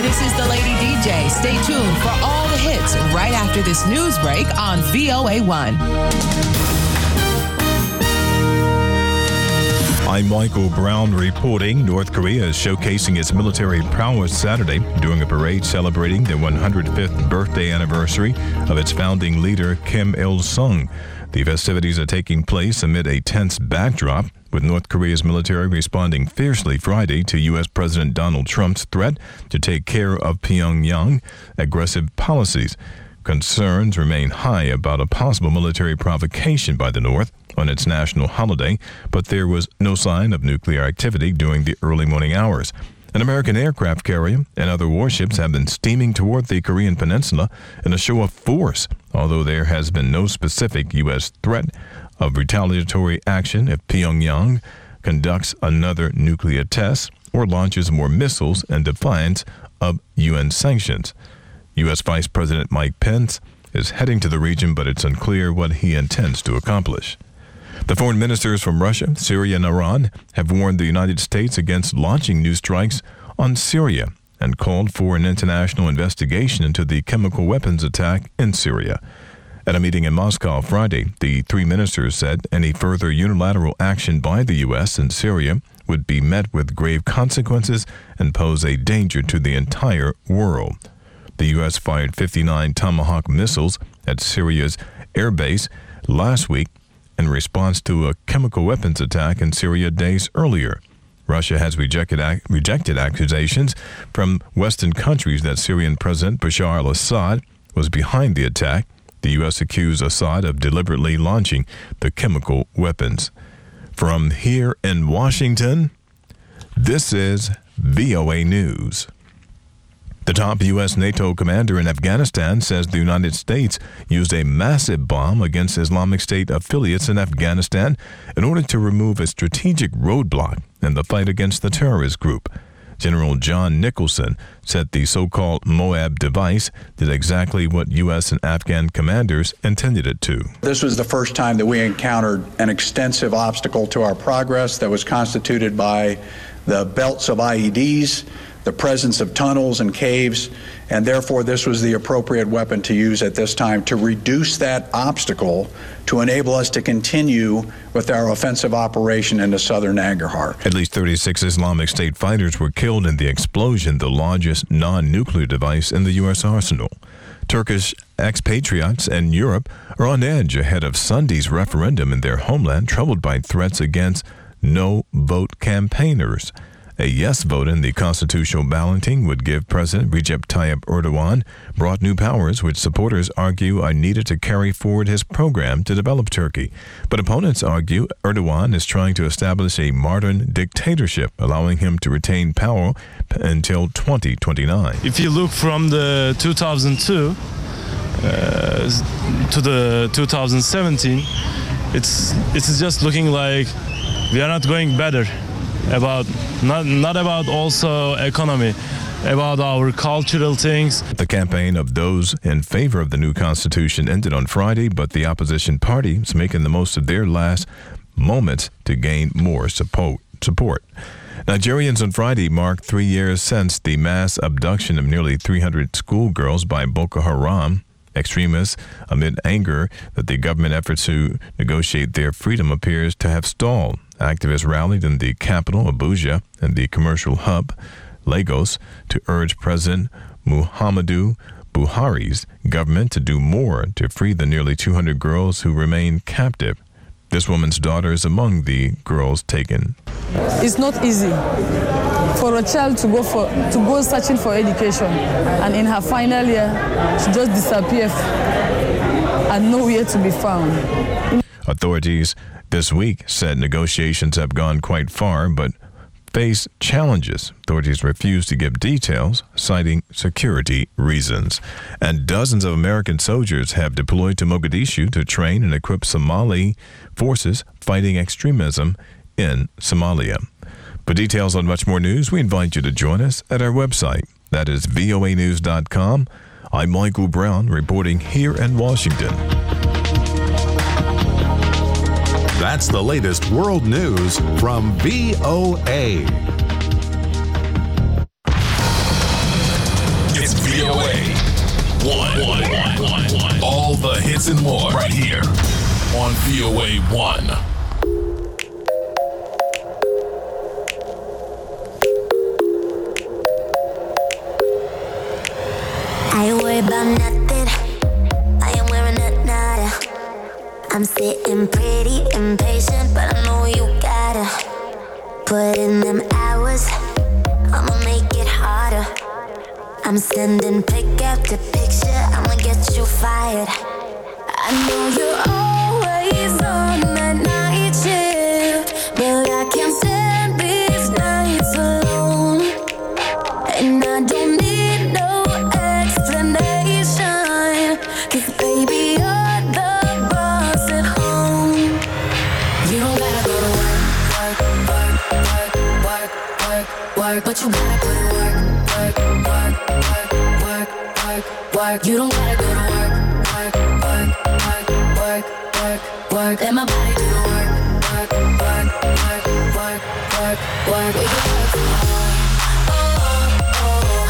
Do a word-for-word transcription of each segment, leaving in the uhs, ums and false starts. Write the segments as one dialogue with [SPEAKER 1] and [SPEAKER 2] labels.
[SPEAKER 1] Hi, this is the Lady D J. Stay tuned for all the hits right after this news break on V O A one.
[SPEAKER 2] I'm Michael Brown reporting. North Korea is showcasing its military prowess Saturday during a parade celebrating the one hundred fifth birthday anniversary of its founding leader, Kim Il-sung. The festivities are taking place amid a tense backdrop, with North Korea's military responding fiercely Friday to U S. President Donald Trump's threat to take care of Pyongyang's aggressive policies. Concerns remain high about a possible military provocation by the North on its national holiday, but there was no sign of nuclear activity during the early morning hours. An American aircraft carrier and other warships have been steaming toward the Korean peninsula in a show of force, although there has been no specific U S threat of retaliatory action if Pyongyang conducts another nuclear test or launches more missiles in defiance of U N sanctions. U S. Vice President Mike Pence is heading to the region, but it's unclear what he intends to accomplish. The foreign ministers from Russia, Syria, and Iran have warned the United States against launching new strikes on Syria and called for an international investigation into the chemical weapons attack in Syria. At a meeting in Moscow Friday, the three ministers said any further unilateral action by the U S in Syria would be met with grave consequences and pose a danger to the entire world. The U S fired fifty-nine Tomahawk missiles at Syria's airbase last week in response to a chemical weapons attack in Syria days earlier. Russia has rejected, rejected accusations from Western countries that Syrian President Bashar al-Assad was behind the attack. The U S accused Assad of deliberately launching the chemical weapons. From here in Washington, this is V O A News. The top U S. NATO commander in Afghanistan says the United States used a massive bomb against Islamic State affiliates in Afghanistan in order to remove a strategic roadblock in the fight against the terrorist group. General John Nicholson said the so-called Moab device did exactly what U S and Afghan commanders intended it to.
[SPEAKER 3] This was the first time that we encountered an extensive obstacle to our progress that was constituted by the belts of I E Ds, the presence of tunnels and caves, and therefore this was the appropriate weapon to use at this time to reduce that obstacle to enable us to continue with our offensive operation into southern Nangarhar.
[SPEAKER 2] At least thirty-six Islamic State fighters were killed in the explosion, the largest non-nuclear device in the U S arsenal. Turkish expatriates in Europe are on edge ahead of Sunday's referendum in their homeland, troubled by threats against no-vote campaigners. A yes vote in the constitutional balloting would give President Recep Tayyip Erdogan broad new powers, which supporters argue are needed to carry forward his program to develop Turkey. But opponents argue Erdogan is trying to establish a modern dictatorship, allowing him to retain power until twenty twenty-nine.
[SPEAKER 4] If you look from the two thousand two uh, to the two thousand seventeen, it's it's just looking like we are not going better. About not not about also economy, about our cultural things.
[SPEAKER 2] The campaign of those in favor of the new constitution ended on Friday, but the opposition party is making the most of their last moments to gain more support. support. Nigerians on Friday marked three years since the mass abduction of nearly three hundred schoolgirls by Boko Haram extremists, amid anger that the government efforts to negotiate their freedom appears to have stalled. Activists rallied in the capital, Abuja, and the commercial hub, Lagos, to urge President Muhammadu Buhari's government to do more to free the nearly two hundred girls who remain captive. This woman's daughter is among the girls taken.
[SPEAKER 5] It's not easy for a child to go for to go searching for education, and in her final year, she just disappeared and nowhere to be found.
[SPEAKER 2] Authorities this week said negotiations have gone quite far, but face challenges. Authorities refuse to give details, citing security reasons. And dozens of American soldiers have deployed to Mogadishu to train and equip Somali forces fighting extremism in Somalia. For details on much more news, we invite you to join us at our website. That is V O A news dot com. I'm Michael Brown, reporting here in Washington.
[SPEAKER 6] That's the latest world news from V O A.
[SPEAKER 7] hits and more right here on V O A one.
[SPEAKER 8] I ain't worried about nothing. I ain't wearing a nada. I'm sitting pretty impatient, but I know you gotta put in them hours. I'ma make it harder. I'm sending pick after picture. I'ma get you fired. I know you're always on that night shift, but I can't stand these nights alone. And I don't need no explanation, 'cause baby, you're the boss at home. You don't gotta go to work, work, work, work, work, work, work, but you gotta put in work, work, work, work, work, work, work. You don't gotta go to work, work, work, work, work, work, work. Let my body do the work, work, work, work, work, work, work. We can work from home, oh, oh, oh.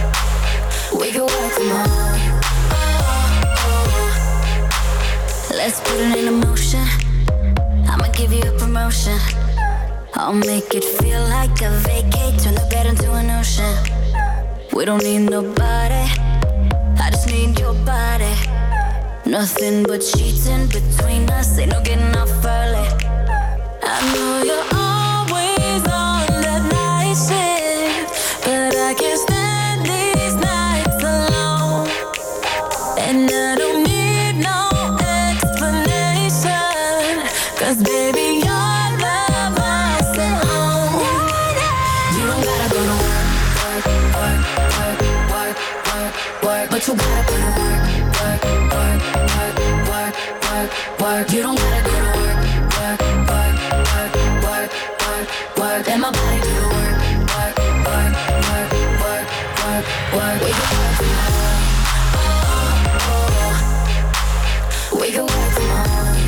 [SPEAKER 8] We can work from home, oh, oh. Let's put it in motion. I'ma give you a promotion. I'll make it feel like a vacate. Turn the bed into an ocean. We don't need nobody, I just need your body. Nothing but cheating between us, ain't no getting off early. I know you're always on that night shift, but I can't stand these nights alone. And I don't need no explanation, 'cause baby, you're the boss at home. You don't gotta go to work, work, work, work, work, work, work, but you gotta put in work, work, work, work, work, work, work. You don't gotta go to work, work, work, work, work, work, work. Let my body do the work, work, work, work, work, work, work. We can work from home, oh, oh. We can work from home,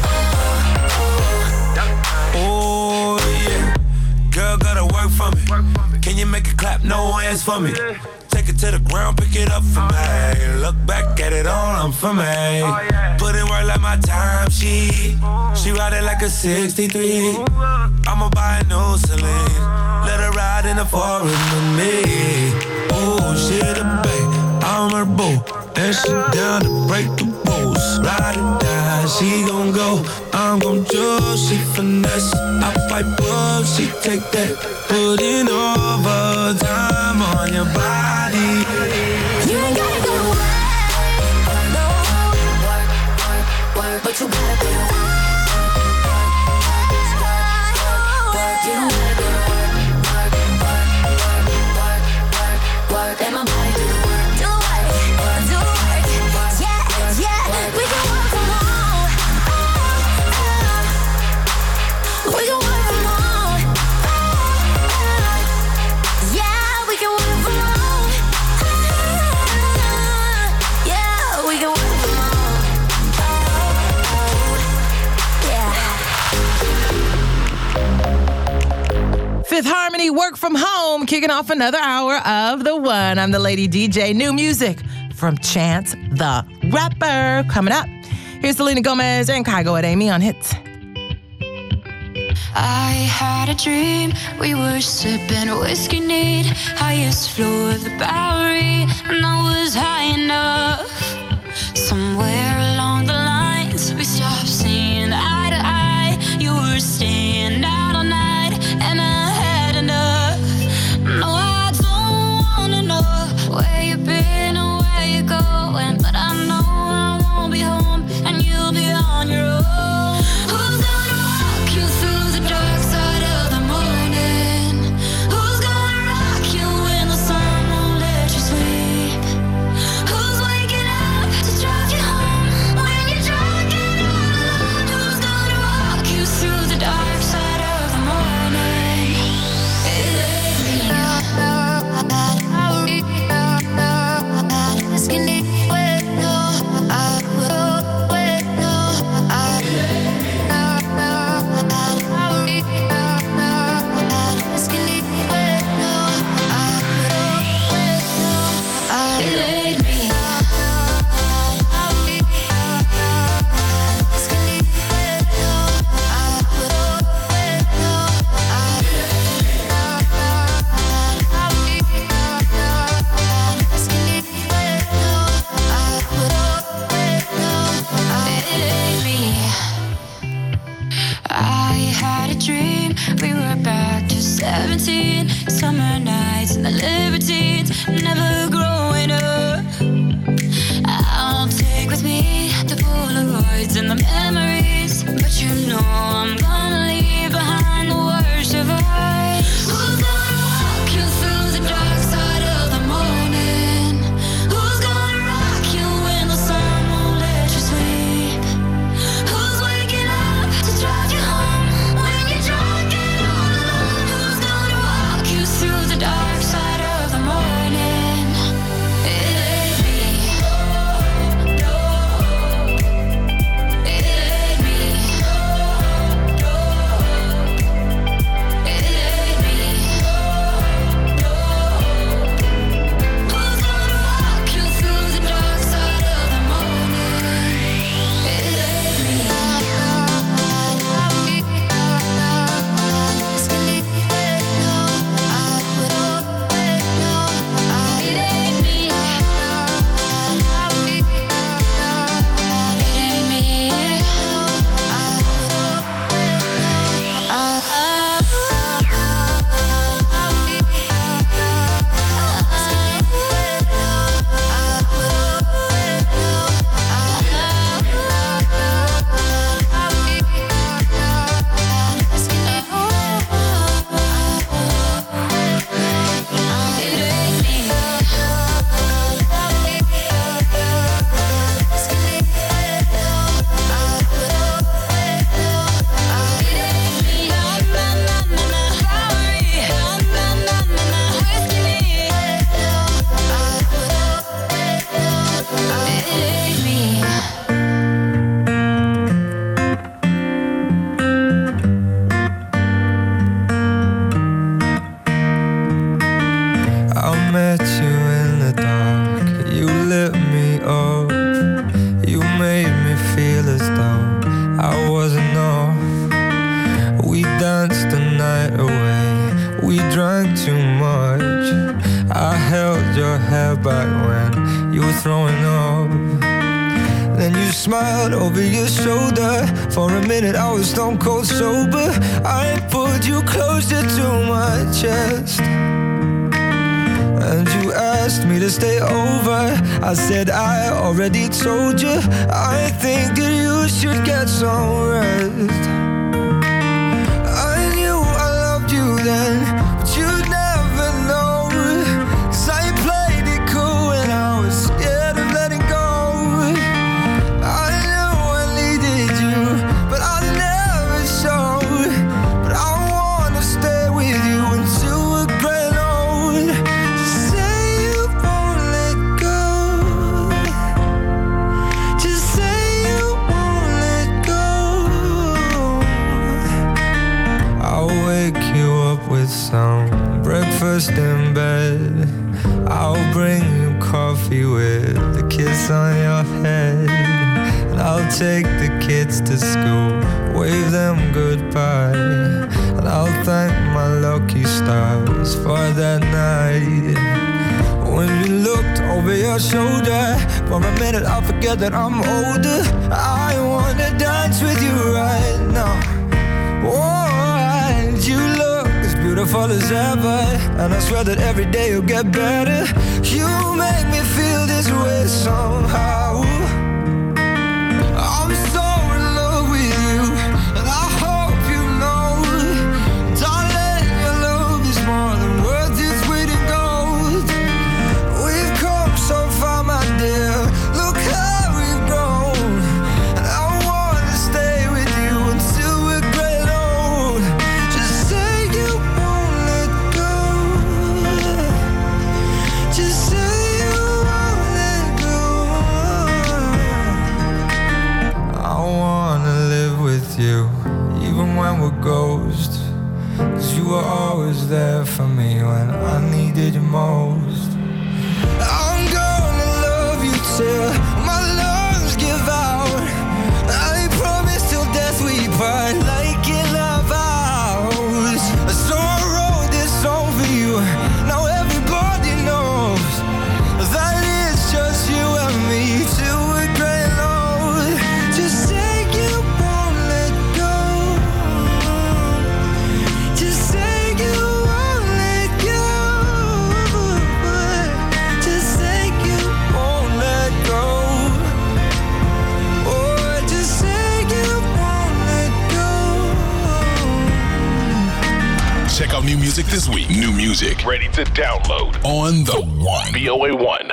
[SPEAKER 8] oh, oh.
[SPEAKER 9] Oh yeah, girl gotta work for me. Can you make it clap? No hands for me. Take it to the ground, pick it up for me. Look back at it all, I'm for me. Put in work like my time sheet. She ride it like a sixty-three. I'ma buy a new Celine. Let her ride in the foreign with me. Oh, she the babe, I'm her boo. And she down to break the rules. Ride or die, she gon' go. I'm gon' choose, she finesse. I pipe up, she take that. Put in overtime on your body.
[SPEAKER 8] You ain't gotta go to work, no. Work, work, work, but you gotta go to work, work, work, work. You don't gotta go to work, work, work, work, work, work, work. Let my body do the work, do the work, do the work. Yeah, yeah, we can work from home. We can work from home. Yeah, we can work from home. Yeah, we can work from home. Yeah.
[SPEAKER 1] Fifth Harmony, Work From Home, kicking off another hour of The One. I'm the Lady D J. New music from Chance the Rapper. Coming up, here's Selena Gomez and Kygo at Amy on Hits.
[SPEAKER 10] I had a dream, we were sipping whiskey neat, highest floor of the Bowery, and I was high enough. Somewhere along the lines, we stopped seeing eye to eye. You were staying out all night, and I had enough. No, I don't wanna know where you've been or where you're going, but I know I won't be home, and you'll be on your own. Who's gonna walk you through the dark side of the morning? Who's gonna rock you when the sun won't let you sleep? Who's waking my libertines, never growing up. I'll take with me the Polaroids and the memories, but you know I'm gonna leave behind the worst of us. Who's gonna walk you through the dark side of the morning? Who's gonna rock you when the sun won't let you sleep? Who's waking up to drive you home when you're drunk and all alone? Who's gonna walk you through the dark side of the morning? It ain't me. No, it ain't me. No, it ain't me. No, who's gonna walk you through the dark side of the morning? It ain't me.
[SPEAKER 11] I met you in the dark, you lit me up. You made me feel as though I wasn't off. We danced the night away, we drank too much. I held your hair back when you were throwing up. Then you smiled over your shoulder. For a minute I was stone cold sober. I pulled you closer to my chest, and you asked me to stay over. I said I already told you, I think that you should get some rest. I knew I loved you then, but you'd never know, 'cause I played it cool and I was scared of letting go. I knew I needed you, but I never showed. But I wanna stay with you until we're grown old. Just say you won't let go. Just say you won't let go. I'll wake you up with some breakfast in bed. I'll bring you coffee with a kiss on your head. And I'll take the kids to school, wave them goodbye. And I'll thank my lucky stars for that night. When you looked over your shoulder, for a minute I forget that I'm older. I wanna dance with you right now. Oh, and you look as beautiful as ever, and I swear that every day you'll get better. You make me feel this way somehow. I'm so in love with you, and I hope you know, darling, your love is more than worth its weight in gold. We've come so far, my dear, look how we've grown. And I wanna stay with you until we're great old. Just say you won't let go. Just say you won't let go. I wanna live with you, even when we're ghosts. 'Cause you were always there for me when I needed you most. I'm gonna love you till my lungs give out. I promise till death we part, like in our vows. So I wrote this song for you, now everybody knows that it's just you and me till we're great old. Just say you won't let go. Just say you won't let go.
[SPEAKER 7] music this week. New music ready to download on the One. V O A one.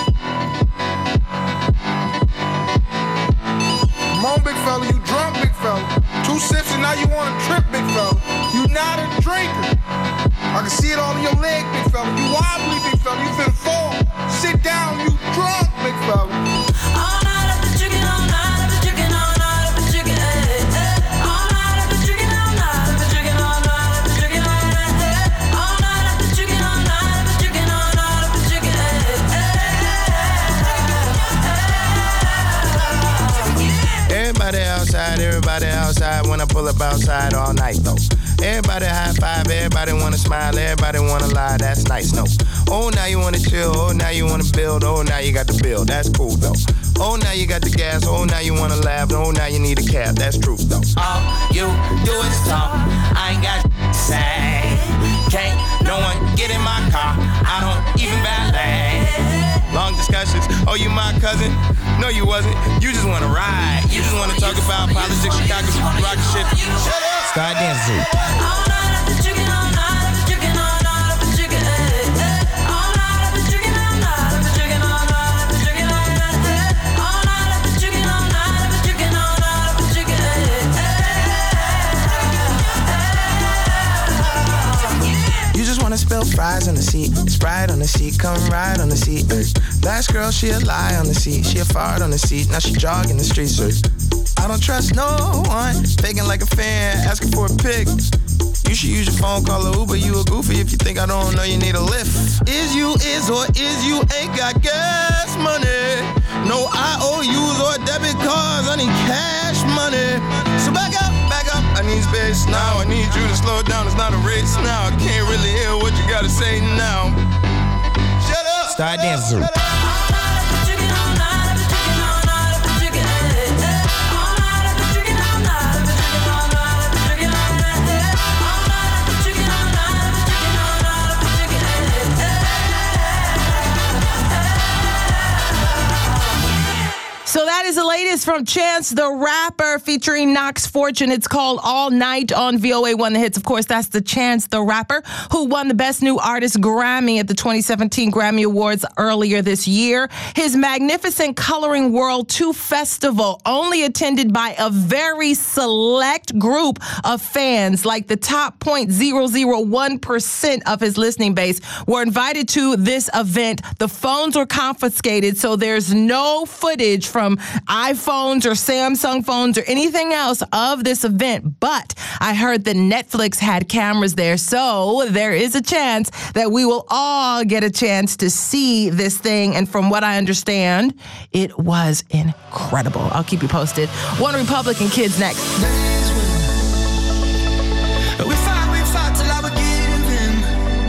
[SPEAKER 12] Come on, big fella, you drunk, big fella. Two sips and now you want to trip, big fella. You not a drinker. I can see it all in your leg, big fella. You wobbly, big fella. You finna fall. Sit down, you drunk, big fella.
[SPEAKER 8] All night I've been drinking, all night I've been drinking, all night I've been drinking, eh, eh. All night I've been drinking, all night I've been drinking, all night I've been drinking, eh, eh. All night I've been drinking, all night I've been drinking, all night I've been drinking, eh, eh.
[SPEAKER 13] Everybody outside, everybody outside. When I pull up outside all night though. Everybody high five, everybody wanna smile, everybody wanna lie, that's nice, no. Oh, now you wanna chill, oh, now you wanna build, oh, now you got the bill, that's cool though. Oh, now you got the gas, oh, now you wanna laugh, oh, now you need a cab, that's true though.
[SPEAKER 14] All you do is talk, I ain't got to say. Can't no one get in my car, I don't even valet.
[SPEAKER 13] Long discussions, oh, you my cousin? No, you wasn't, you just wanna ride. You just wanna talk about politics, Chicago, rock shit. Shut up! Start dancing.
[SPEAKER 8] All night I've been drinking, all night I've been drinking, all night I've been drinking, eh, eh. All night I've been drinking, all night I've been drinking, all night I've been drinking, eh, eh. All night I've been drinking, all night I've been drinking, all night I've been drinking, eh, eh.
[SPEAKER 13] You just wanna spill fries on the seat, Sprite on the seat, come ride on the seat. Uh. Last girl, she a lie on the seat, she a fart on the seat, now she jogging the streets. Uh. I don't trust no one, faking like a fan, asking for a pic. You should use your phone, call a Uber, you a goofy if you think I don't know you need a lift. Is you is or is you ain't got gas money? No I O Us or debit cards, I need cash money. So back up, back up, I need space now. I need you to slow down, it's not a race now. I can't really hear what you gotta say now. Shut up! Start dancing. Shut up.
[SPEAKER 1] So that is the latest from Chance the Rapper featuring Knox Fortune. It's called All Night on V O A one The Hits. Of course, that's the Chance the Rapper who won the Best New Artist Grammy at the twenty seventeen Grammy Awards earlier this year. His magnificent Coloring World two Festival, only attended by a very select group of fans, like the top zero point zero zero one percent of his listening base, were invited to this event. The phones were confiscated, so there's no footage from iPhones or Samsung phones or anything else of this event. But I heard that Netflix had cameras there, so there is a chance that we will all get a chance to see this thing. And from what I understand, it was incredible. I'll keep you posted. One Republican Kids next.
[SPEAKER 15] We fought, we fought till I was giving.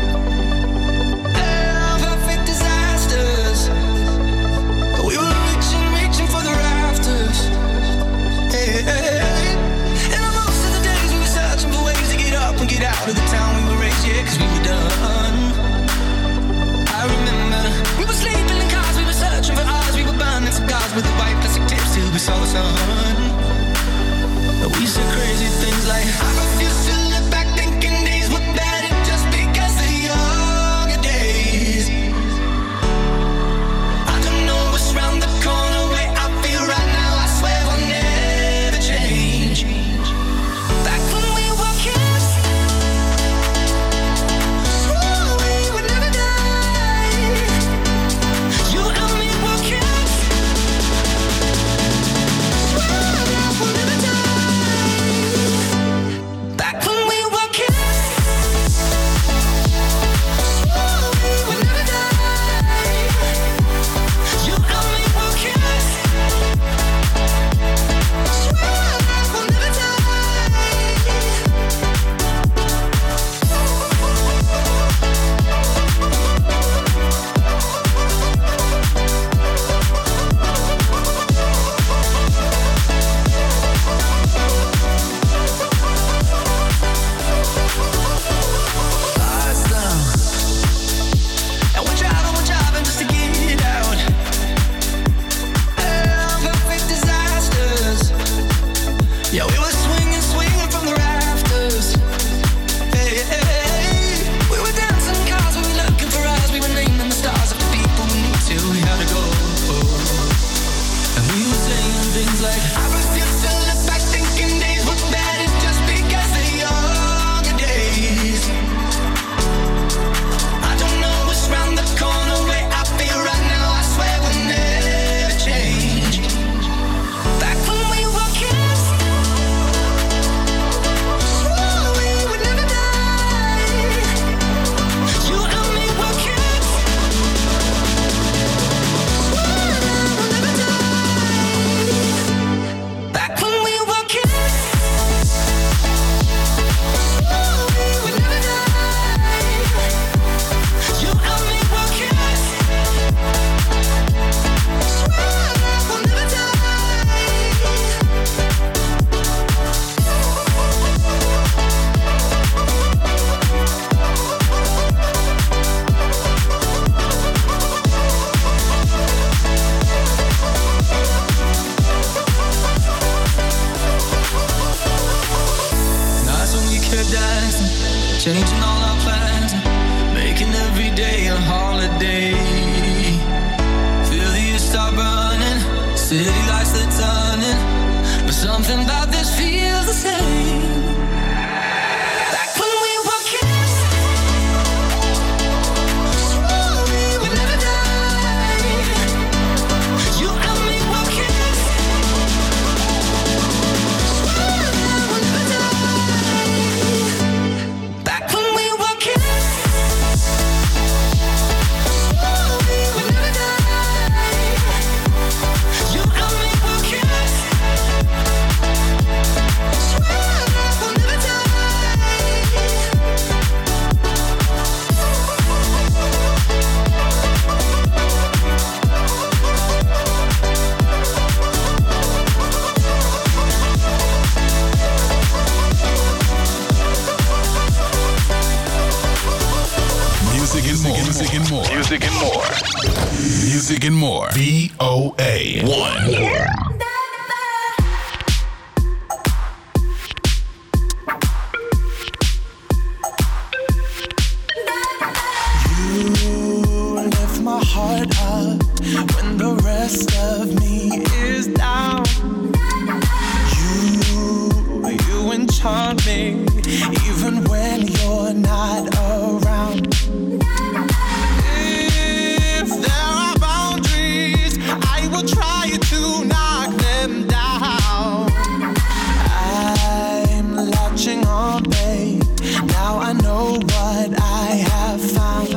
[SPEAKER 15] Love, perfect disasters. We were reaching, reaching for the rafters. Hey, hey, hey. And on most of the days we were searching for ways to get up and get out of the town we were raised, yeah, cause we were done. I remember we were sleeping in cars, we were searching for ours, we were burning cigars with the white plastic tips till we saw the sun. We said crazy.
[SPEAKER 7] and more. Music and more. V O A one.
[SPEAKER 13] My heart up when the rest of me is down. You, you enchant me even when you're not around. If there are boundaries, I will try to knock them down. I'm latching on, babe. Now I know what I have found.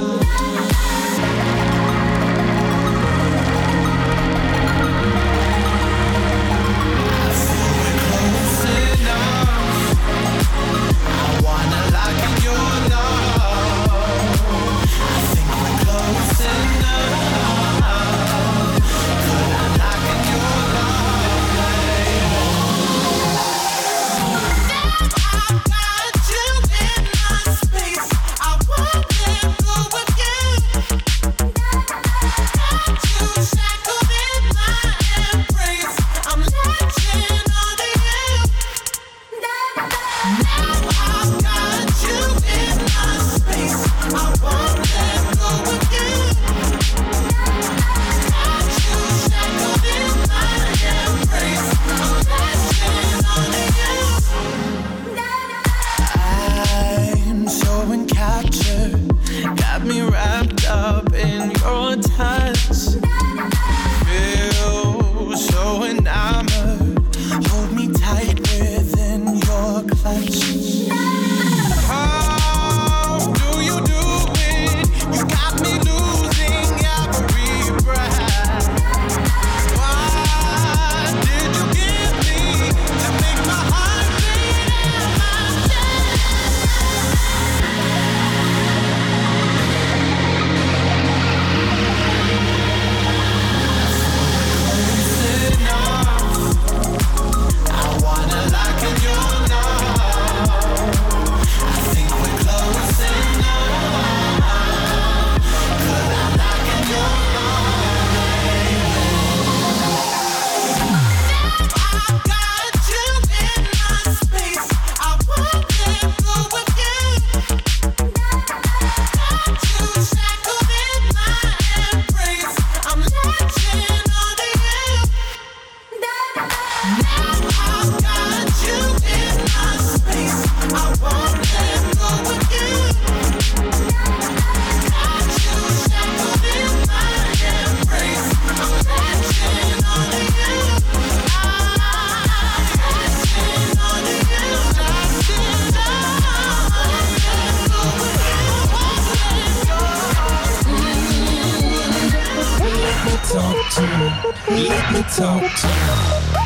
[SPEAKER 16] Let me talk to you.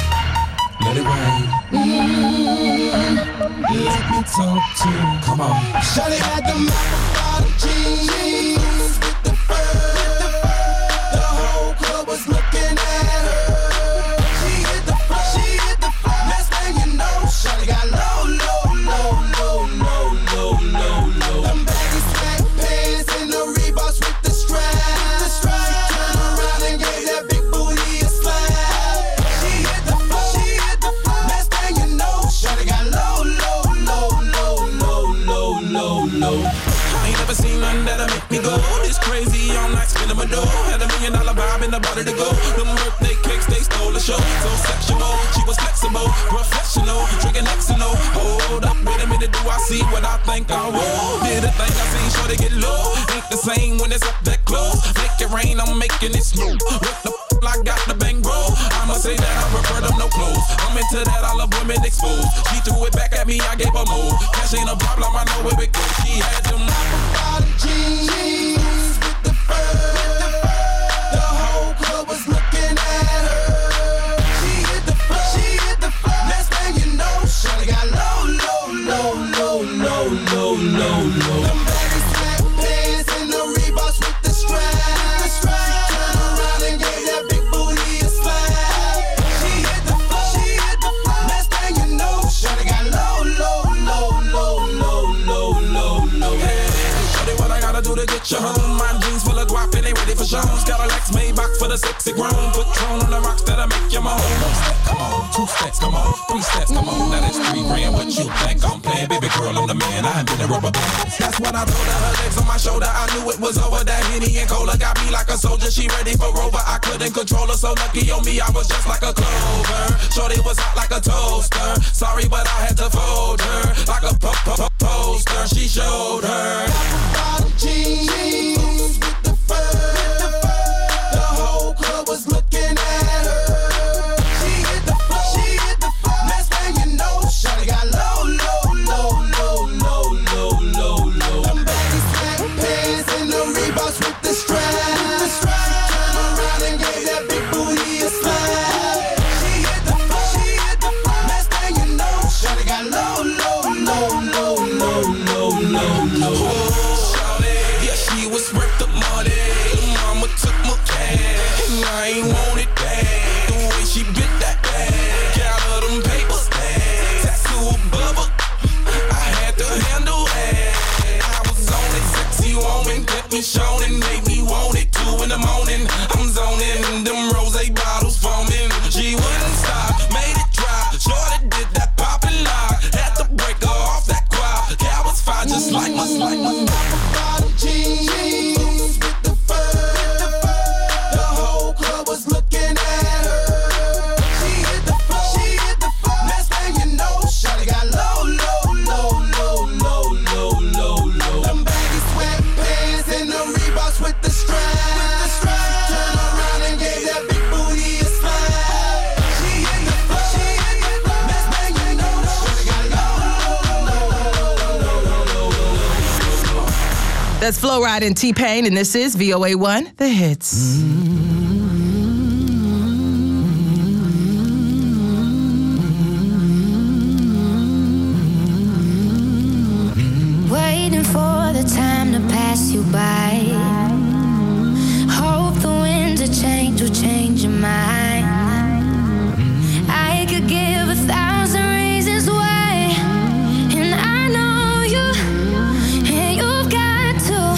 [SPEAKER 16] Let it rain. Mm-hmm. Let me talk to you. Come on.
[SPEAKER 15] Shawty had the bottom jeans with the fur. The whole club was looking at her. She hit the floor. She hit the floor. Next thing you know, Shawty got low, low, low, low, low, low, low, low. Them baggy slack pants and the Reeboks with the strap. The strap. She turned around and gave that big booty a slap. She hit the floor. She hit the floor. Next thing you know, Shawty got low, low, low, low, low, low, low, low.
[SPEAKER 16] I ain't never seen nothing that'll make me go this crazy all night spinning my dough. Had a million dollar vibe in the body to go. Them birthday cakes, they stole the show. So sexual, she was flexible, professional, drinking X and O. Hold up, wait a minute, do I see what I think I will? Did a thing I seen, sure to get low. Ain't the same when it's up that close. Make it rain, I'm making it snow. What the f***, I got the bang bro. I'ma say that I prefer them no clothes. I'm into that, all of women exposed. She threw it back at me, I gave her more. Cash ain't a problem, I know where it goes. She had them
[SPEAKER 15] bottom jeans with the fur. The whole club was looking at her. She hit the floor. She hit the floor. Next thing you know, Shawty got low, low, low, low, low, low, low, low. Them baggy slack pants and the Reeboks with the strap. The strap. She turned around and gave that big booty a slap. She hit the floor. She hit the floor. Next thing you know, Shawty got low, low, low, low, low, low, low, low.
[SPEAKER 16] Hey, Shawty, what I gotta do to get you home? My jeans full of guap, Rolex, Maybach for the sexy grown. Patron on the rocks that'll make you moan. One step, come on, two steps, come on, three steps, come on. Now that's three grand. What you think I'm playing? Baby girl, I'm the man. I been a rubber band. That's what I told her. Her legs on my shoulder. I knew it was over. That Henny and Cola got me like a soldier. She ready for Rover. I couldn't control her. So lucky on me, I was just like a clover. Shorty was hot like a toaster. Sorry, but I had to fold her like a po po po poster. She showed her. Bottom jeans with the fur. The whole club was looking at her. She hit the floor. She hit the floor. Next thing you know, shawty got low, low, low, low, low, low, low, low. Them baggy satin pants and the Reeboks with the strap. Turn around and gave that big booty a slap. She hit the floor. She hit the floor. Next thing you know, shawty got low, low, low, low, low, low, low, low. Shawty, yeah, she was worth the money. Mama took my cash, and I ain't want it back. The way she bit that bag, got her them papers, tattoo above her. I had to handle that. I was on it, sexy woman, kept me shown and made me want it. Two in the morning, I'm zoning, them rose bottles foaming. She wouldn't stop, made it drop. Shorty did that pop and lock, had to break her off that quad. Cat was fine, just like my, like my bottom jeans with the fur. The whole club was looking at her. She hit the floor. She hit the floor. Next thing you know, shawty got low, low, low, low, low, low, low, low. Them baggy sweatpants and the Reeboks with the strap. Turn around and gave that big booty a slap. She hit the floor. She hit the floor. Next thing you know, shawty got low, low, low, low, low, low.
[SPEAKER 1] That's Flo Rida and T-Pain, and this is V O A one, The Hits.
[SPEAKER 10] Waiting for the time to pass you by. Hope the winds of change will change your mind. I could give a thousand reasons why, and I know you, and you've got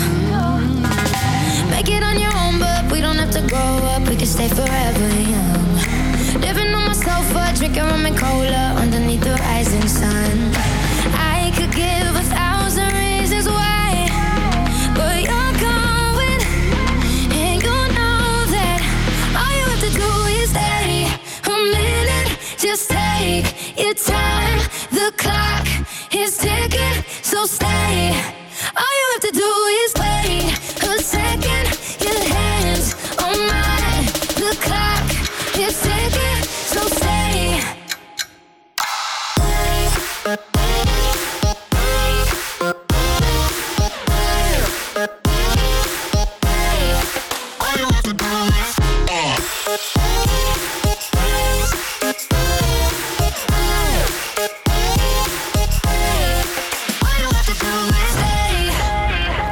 [SPEAKER 10] to make it on your own. But we don't have to grow up, we can stay forever young. Living on my sofa, drinking rum and cola underneath the rising sun. I could give a thousand reasons why, but you're going, and you know that all you have to do is stay a minute. Just take your time, the clock is ticking, so stay. All you have to do is wait a second. Your hands on mine, the clock is ticking, so stay. All you have to do is All you have to do is stay.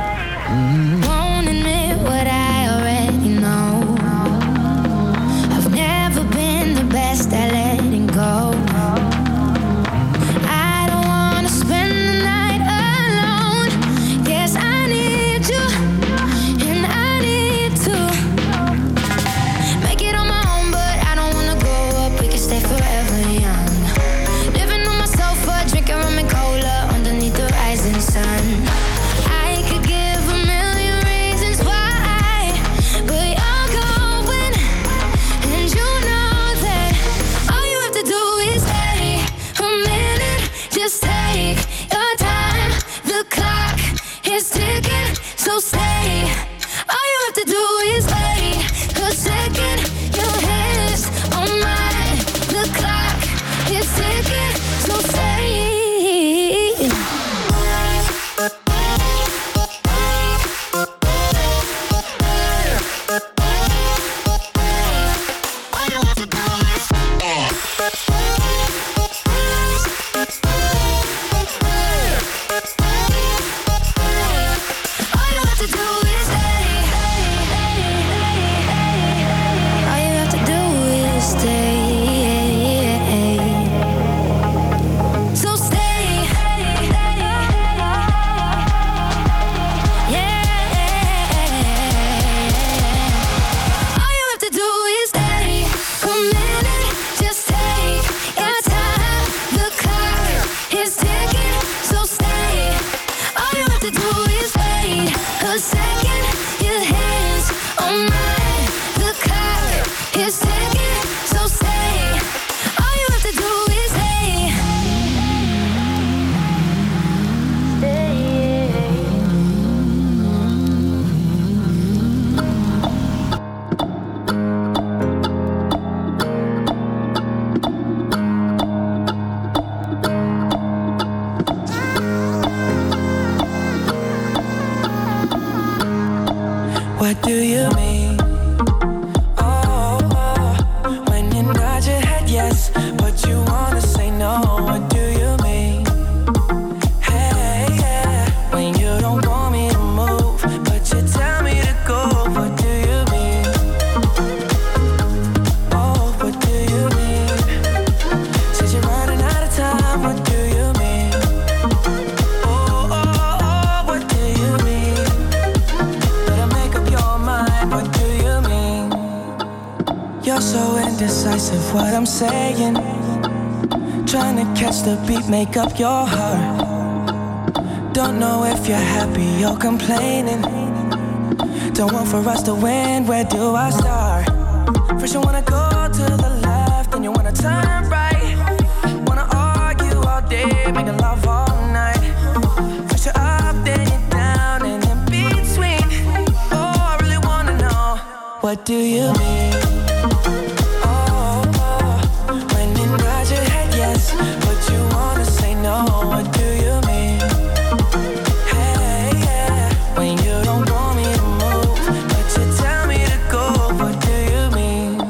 [SPEAKER 15] you mean? Oh, oh, when you nod your head yes, but you wanna say no, what do you mean? Hey, yeah, when you don't want me to move, but you tell me to go, what do you mean? Oh, what do you mean? Said you're running out of time, what do you mean? Oh, oh, oh, what do you mean? Better make up your mind, what do you mean? You're so indecisive, what I'm saying. Trying to catch the beat, make up your heart. Don't know if you're happy or complaining. Don't want for us to win, where do I start? First you wanna go to the left, then you wanna turn right. Wanna argue all day, making love all night. First you're up, then you're down, and in between. Oh, I really wanna know, what do you mean? Oh, oh, when you nod your head yes, but you wanna say no, what do you mean? Hey, yeah, when you don't want me to move, but you tell me to go, what do you mean?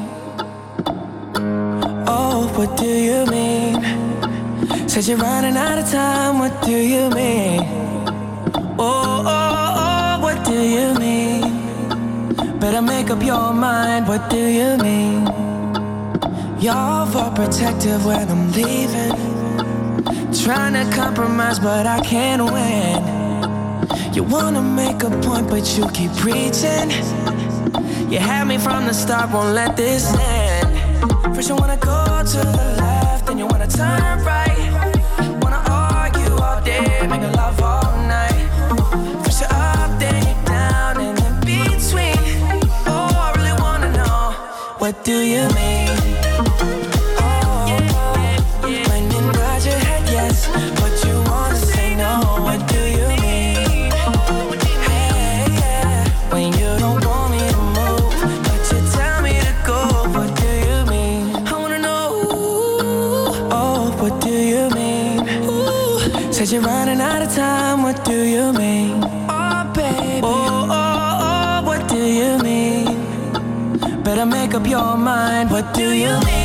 [SPEAKER 15] Oh, what do you mean? Said you're running out of time, what do you mean? Oh, oh, oh, what do you mean? Better make up your mind, what do you mean? You're overprotective when I'm leaving. Trying to compromise, but I can't win. You wanna make a point, but you keep preaching. You had me from the start, won't let this end. First you wanna go to the left, then you wanna turn right. Wanna argue all day, making love all night. First you're up, then you're down, and in between. Oh, I really wanna know, what do you mean? Oh, when you nod your head yes, but you wanna say no, what do you mean? Hey, yeah, when you don't want me to move, but you tell me to go, what do you mean? I wanna know, oh, what do you mean? Said you're running out of time, what do you mean? Oh, baby, oh, oh, oh, what do you mean? Better make up your mind, what do you mean?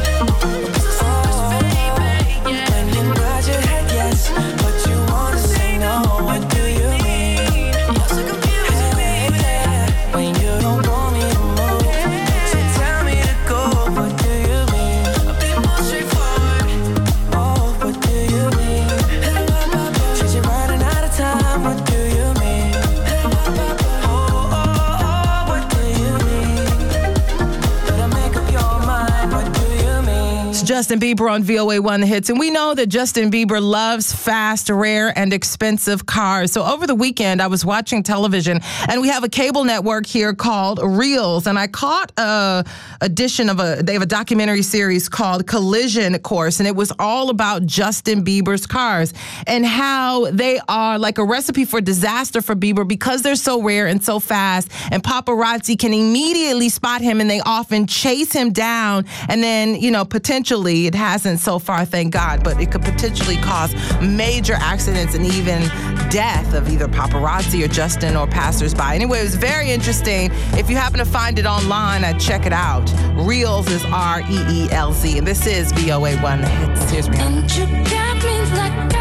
[SPEAKER 1] Justin Bieber on V O A one The Hits. And we know that Justin Bieber loves fast, rare, and expensive cars. So over the weekend, I was watching television, and we have a cable network here called Reels. And I caught a edition of a, they have a documentary series called Collision Course. And it was all about Justin Bieber's cars and how they are like a recipe for disaster for Bieber because they're so rare and so fast. And paparazzi can immediately spot him, and they often chase him down. And then, you know, potentially, it hasn't so far, thank God, but it could potentially cause major accidents and even death of either paparazzi or Justin or passersby. Anyway, it was very interesting. If you happen to find it online, I'd check it out. Reels is R E E L Z. And this is V O A one The Hits. Here's Rihanna.
[SPEAKER 10] And you got me like,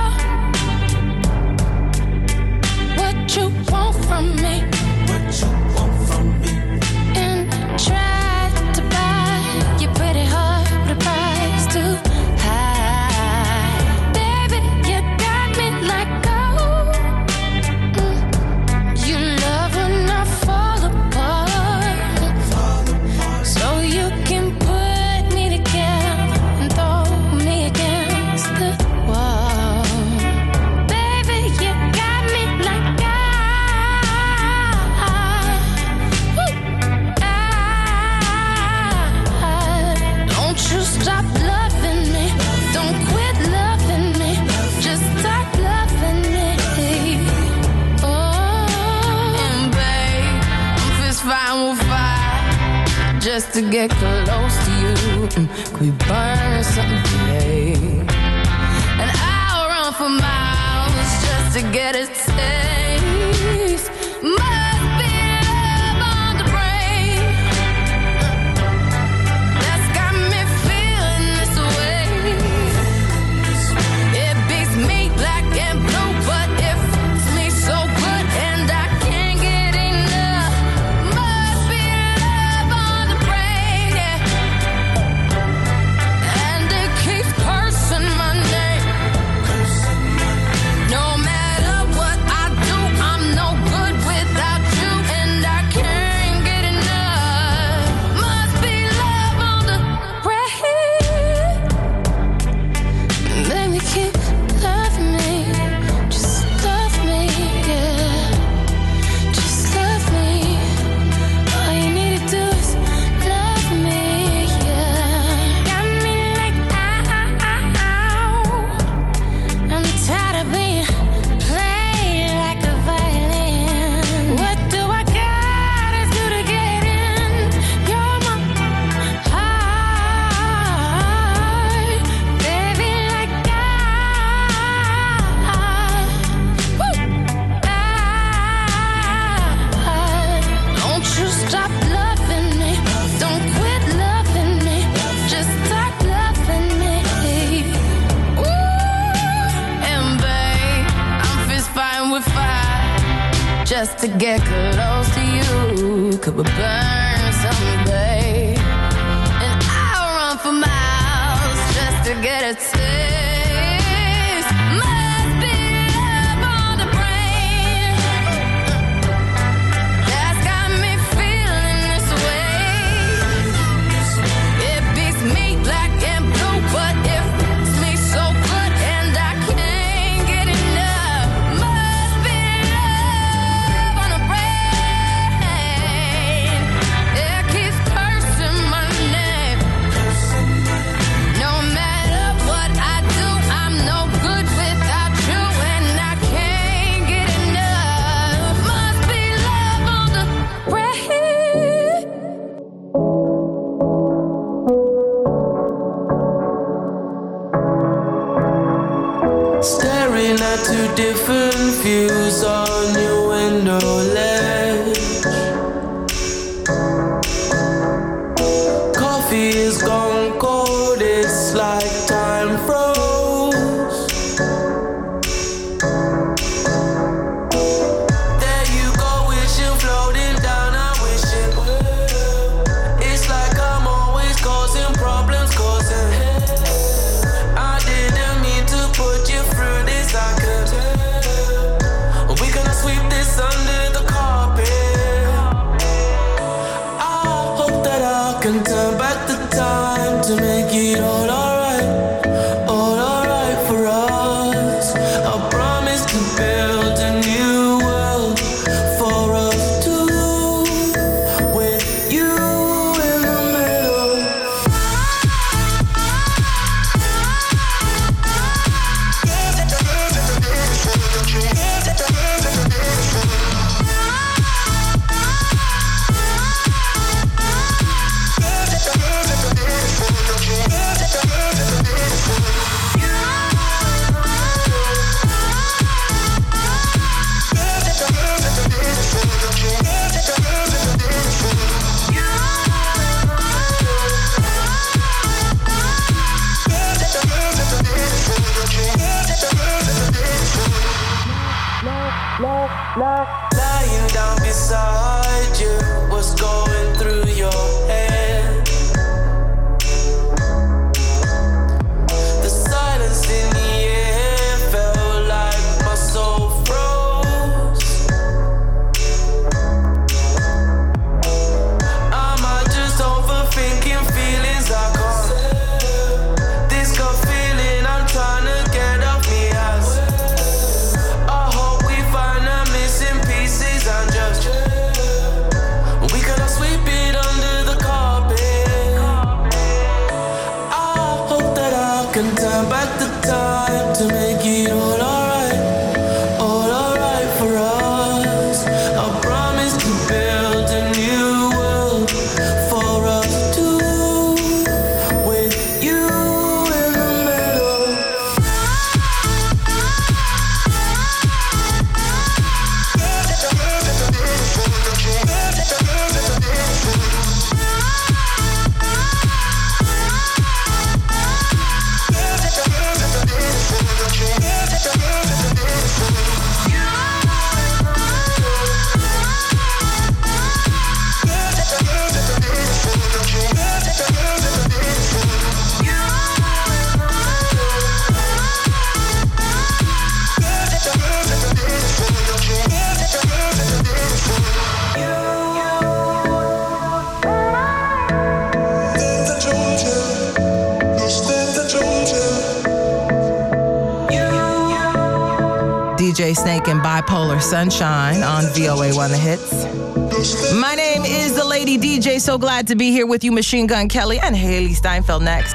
[SPEAKER 10] girl, what you want from me? What you want from me? And try to buy your pretty heart. The price too high, baby. You got me like gold. Mm. You love when I fall apart, so you can put me together and throw me against the wall. Baby, you got me like just stop loving me. Don't quit loving me. Just stop loving me. Oh, and babe, I'm fist fighting with fire just to get close to you. Could we burn something today? And I'll run for miles just to get a taste. Must be love get close to you, could we burn someday? And I'll run for miles just to get a taste. Must be love on the brain that's got me feeling this way. It beats me black and blue, but it fits me so good and I can't get enough. Must be love on the brain. It keeps cursing my name. No matter what I do, I'm no good without you, and I can't get enough. Must be love on the brain.
[SPEAKER 11] Staring at two different views on your window ledge. Coffee is gone cold, it's like time froze. There you go, wishing, floating down, I wish it would. It's like I'm always causing problems, causing I didn't mean to put you through this, I could tell. We gonna sweep this under the carpet. I hope that I can turn back the time to make it all alright, all alright for us. I promise to build a new world for us two, with you in the middle. Lying down beside you, what's going through your head? The silence in the air felt like my soul froze. Am I just overthinking feelings I can't? This gut feeling I'm trying to get off me ass. I hope we find the missing pieces and just we gonna sweep it under the carpet. I hope that I can turn back the time to make it all alright, all alright for us. I promise to build a new world for us two, with you in the middle.
[SPEAKER 1] D J Snake and Bipolar Sunshine on V O A one The Hits. My name is the Lady D J. So glad to be here with you, Machine Gun Kelly and Haley Steinfeld next.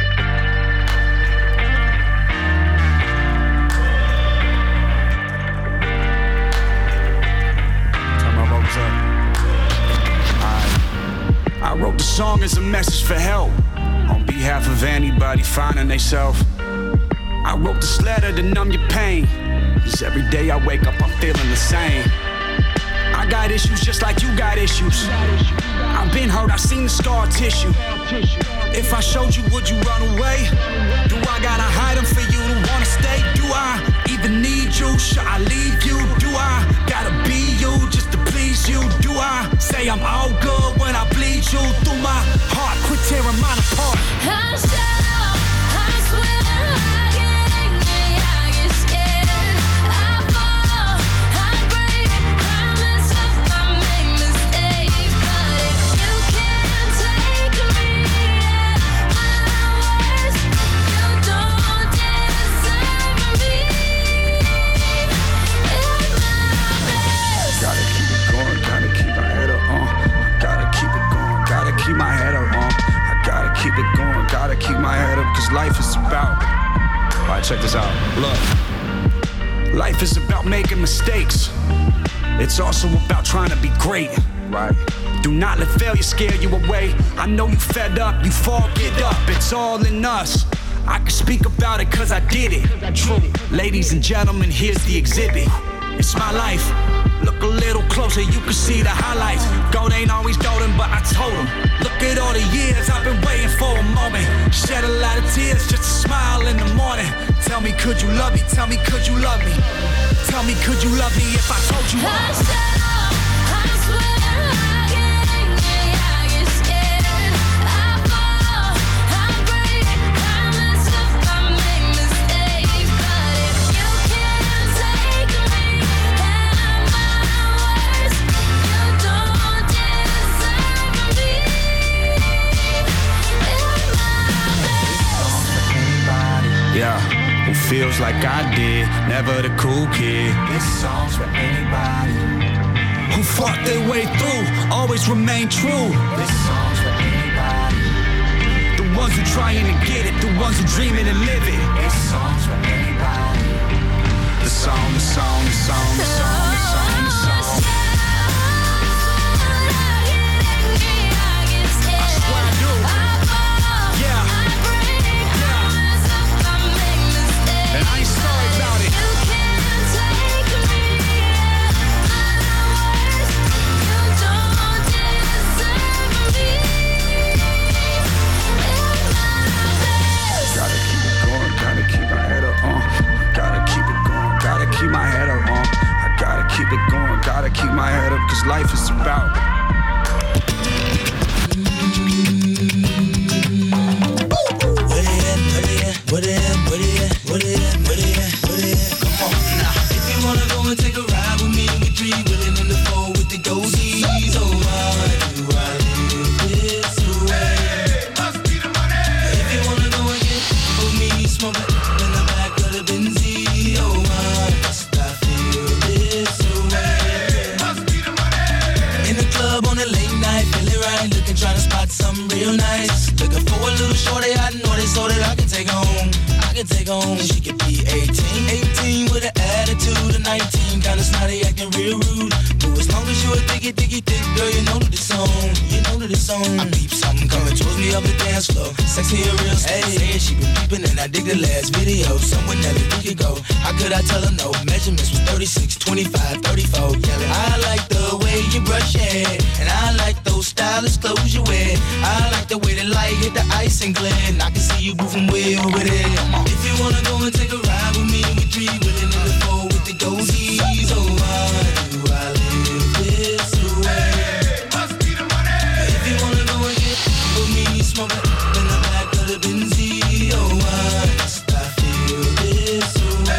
[SPEAKER 17] I wrote the song as a message for help on behalf of anybody finding themselves. I wrote this letter to numb your pain, cause every day I wake up I'm feeling the same. I got issues just like you got issues. I've been hurt, I've seen the scar tissue. If I showed you, would you run away? Do I gotta hide them for you to wanna stay? Do I even even need you? Should I leave you? Do I gotta be you just to please you? Do I say I'm all good when I bleed you through my heart? Quit tearing mine apart.
[SPEAKER 10] I shout, I swear, I get angry, I get scared. I fall, I break, I mess up, I make mistakes. But if you can't take me at my worst, you don't deserve me at my best.
[SPEAKER 17] Gotta keep it going, gotta keep my head up, uh. Gotta keep it going, gotta keep my head up, uh. I gotta keep it going, gotta keep my head up, cause life is about. Alright, check this out. Look. Life is about making mistakes. It's also about trying to be great, right? Do not let failure scare you away. I know you fed up, you fall, get up. It's all in us. I can speak about it cause I did it. True. Ladies and gentlemen, here's the exhibit. It's my life. Look a little closer, you can see the highlights. Gold ain't always golden, but I told him. Look at all the years I've been waiting for a moment. Shed a lot of tears just to smile in the morning. Tell me, could you love me? Tell me, could you love me? Tell me, could you love me if I told you?
[SPEAKER 10] I shout, I swear, I get angry, I get scared. I fall, I break, I mess up, I make mistakes. But if you can't take me at my worst, you don't deserve me at my best.
[SPEAKER 17] Yeah, who feels like I did, never the cool kid.
[SPEAKER 15] This song's for anybody
[SPEAKER 17] who fought their way through, always remain true.
[SPEAKER 15] This song's for anybody.
[SPEAKER 17] The ones who trying to get it, the ones who dreaming and live it.
[SPEAKER 15] This song's for anybody.
[SPEAKER 17] The song, the song, the song, the song, the song, the song. I swear I do. Yeah. And I ain't sorry about it. Gotta keep it going, gotta keep my head up, uh. Gotta keep it going, gotta keep my head up, uh. I gotta keep it going, gotta keep my head up, cause life is about.
[SPEAKER 15] What it is, what it is, what it is, what it is, what it is. Come on now. If you wanna go and take a ride with me, we three willing in the four with the goatees. Oh, why do I live this way? Must be the money. If you wanna go and get with me, smoke it in the back of the Benzie. Oh, why must I feel this way? Must be the money. In the club on a late night, feeling right, looking, trying to spot something real nice. Looking for a little shorty, I know they so that I can take home. I can take home. She could be eighteen, eighteen with an attitude of nineteen, kinda snotty, acting real rude. But as long as you a diggy, diggy, thick girl, you know that it's on. You know that it's on. I peep something coming towards me up the dance floor. Sexy and real, hey, saying she been peeping and I dig the last video. Someone that we could go. How could I tell her no? Measurements was thirty-six, twenty-five, thirty-four. Yelling, I like the way you brush your hair, and I like those stylish clothes you wear. I like the way the light hit the ice and glare, and I can see you moving way over there. If you wanna go and take a ride with me, we three willing in the four with the goatees. Oh, why do I live this way? Must be the money. If you wanna go and get with me, smoke it in the back of the Benzie. Oh, why must I feel this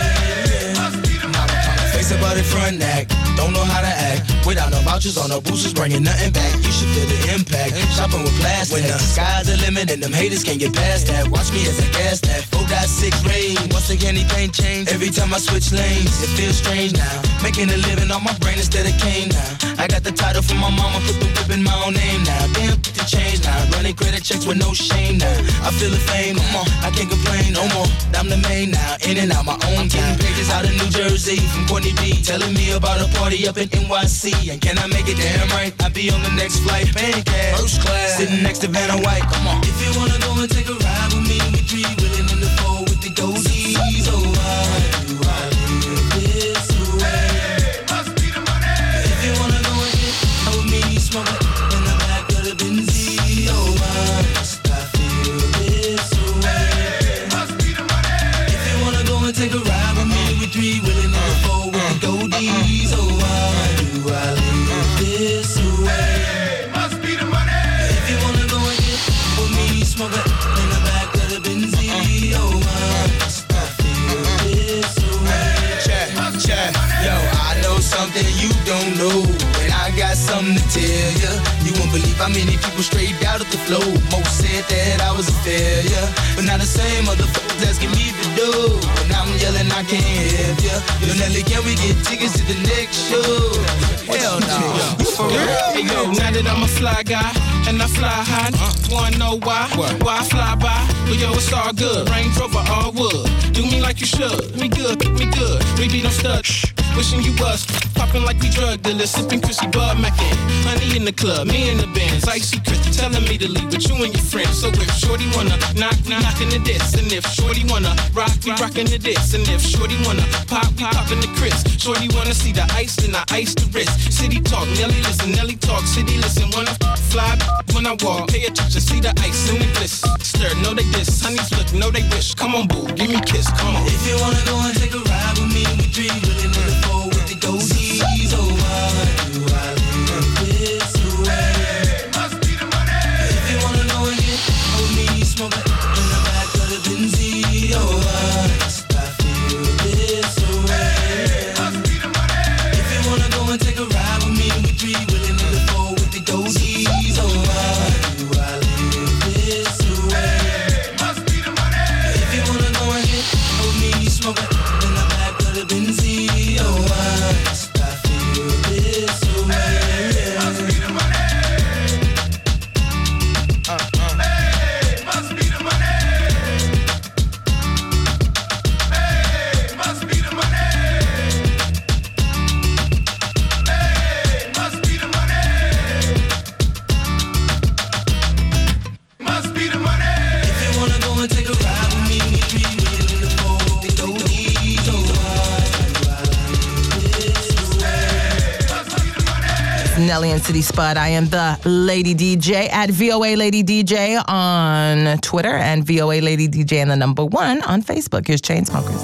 [SPEAKER 15] way? Must be the money. Face about it front act, don't know how to act. Without no vouchers or no boosters, bringing nothing back. You should feel the impact. Shopping with plastic. When the sky's the limit and them haters can't get past that. Watch me as I gas that. four point six range. Once again, anything change. Every time I switch lanes, it feels strange now. Making a living on my brain instead of cane now. I got the title from my mama, put the whip in my own name now. Damn, put the change now. Running credit checks with no shame now. I feel the fame, come on, I can't complain no more. I'm the main now, in and out my own town. Pages out of New Jersey from Courtney B, telling me about a party up in N Y C. And can I make it damn right? I'll be on the next flight, paying cash, first class, sitting next to Vanna White. Come on. If you wanna go and take a ride with me, we three willing in the four with the goatees. Oh, why do I live this way? Must be the money. If you wanna go and get with me, smoke it in the back of the Benzie. Oh, why must I feel this way? Must be the money. If you wanna go and take a ride with me, we three smoke it in the back of the Benz. Oh, I feel this way.
[SPEAKER 14] Check, check, yo, I know something you don't know, and I got something to tell ya. You won't believe how many people straight out of the flow. Most said that I was a failure, but now the same motherfuckers asking me to do. And I'm yelling I can't help ya. Yo, Nelly, can we get tickets to the next show? Hell no.
[SPEAKER 16] You for real? Hey, yo, now that I'm a fly guy and I fly high, wanna know why? Why I fly by? Well, yo, it's all good. Range Rover, all wood. Do me like you should. Me good, me good. We be no stud. Wishing you was popping like we drug dealers, sipping Chrissy Bud Mackin. Honey in the club, me in the bands, icy Chris telling me to leave with you and your friends. So if Shorty wanna knock, knockin' the diss, and if Shorty wanna rock, we rockin' the diss, and if Shorty wanna pop, we poppin' the Chris. Shorty wanna see the ice, then I ice the wrist. City talk, Nelly listen, Nelly talk, city listen. Wanna fly when I walk, pay attention, see the ice in the bliss. Stir, know they diss, honeys look, know they wish. Come on, boo, give me a kiss, come on.
[SPEAKER 15] If you wanna go and take a ride with me, we three really in the four with the goatees. Oh, why do I live this way? Must be the money. If you wanna go and get with me, smoke it in the back of the Benz. Oh, why I feel this way? Must be the money. If you wanna go and take a ride with me, we three really in the four with the goatees. Oh, why do I live this way? Must be the money. If you wanna go and get with me, smoke it in the back of the Benz. Oh, why I feel this way? Must be the money. Uh, uh. Hey, must be the money. Hey, must be the money. Hey, must be the money. Must be the money. If you wanna go and take a ride with me, we three wheeling in the four with the goatees. Oh,
[SPEAKER 1] Nelly and City Spud. I am the Lady D J at V O A Lady D J on Twitter and V O A Lady D J and the number one on Facebook. Here's Chainsmokers.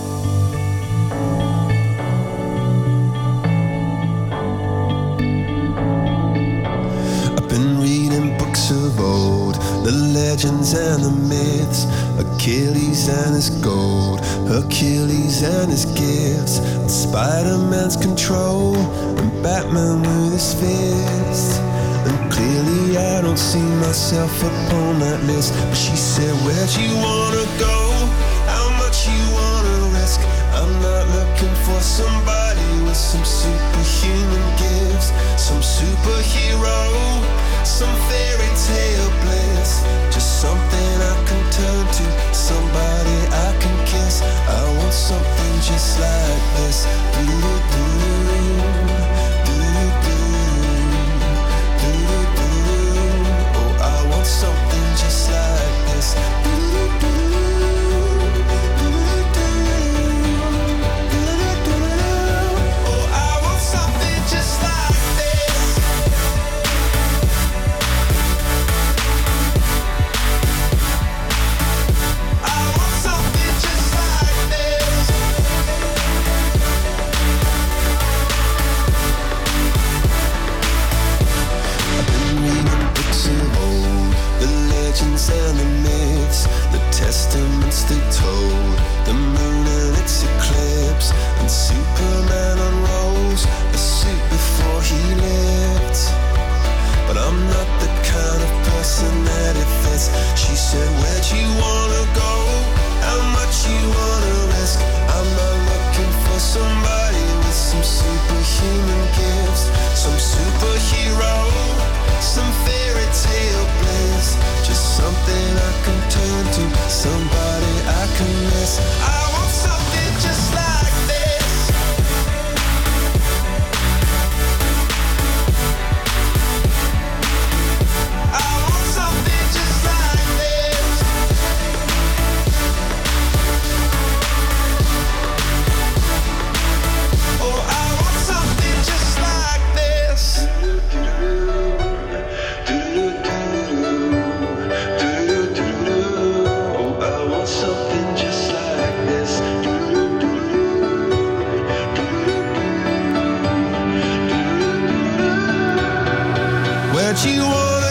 [SPEAKER 18] I've been reading books of old, the legends and the myths, Achilles and his gold, Hercules and his gifts, and Spider-Man's control, and Batman with his fists. And clearly I don't see myself upon that list. But she said, where'd you wanna go? How much you wanna risk? I'm not looking for somebody with some superhuman gifts, some superhero, some fairy tale bliss, just something I can turn to, somebody I can kiss. I want something just like this. Do-do-do, do-do-do, do-do-do. Oh, I want something just like this. Do-do-do, do-do-do, do-do-do. Oh, I want something just like this. And the myths, the testaments they told, the moon and its eclipse, and Superman unrolls the suit before he lived. But I'm not the kind of person that it fits. She said, where'd you wanna go? How much you wanna risk? I'm not looking for somebody with some superhuman gifts, some superhero, some fairy tale bliss, just something I can turn to, somebody I can miss. I want something just like this. I want something just like this. Oh, I want something just like this. Something just like this. Where'd you want